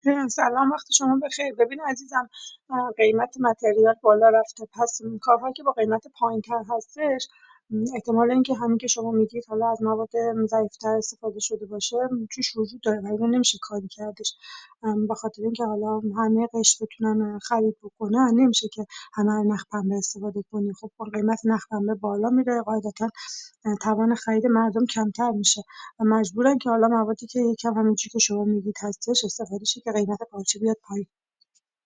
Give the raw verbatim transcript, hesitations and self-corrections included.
سلام، وقت شما بخیر. ببین عزیزم، اه، قیمت متریال بالا رفته، پس م، کارهایی که با قیمت پایینتر هستش، م، احتمال اینکه همین که شما میگید حالا از مواد ضعیفتر استفاده شده باشه م، توش وجود داره و اینو نمیشه کاری کردش. ام، به خاطر اینکه حالا همه قشر بتونن خرید بکنن نمیشه که همه رو نخ پنبه استفاده کنی. خب با قیمت نخ پنبه بالا میره قاعدتا اه، توان خرید مردم کمتر میشه و مجبورن که حالا موادی که یکم همینجوری که شما میگید هستش استفاده شه که قیمت پارچه بیاد پایین.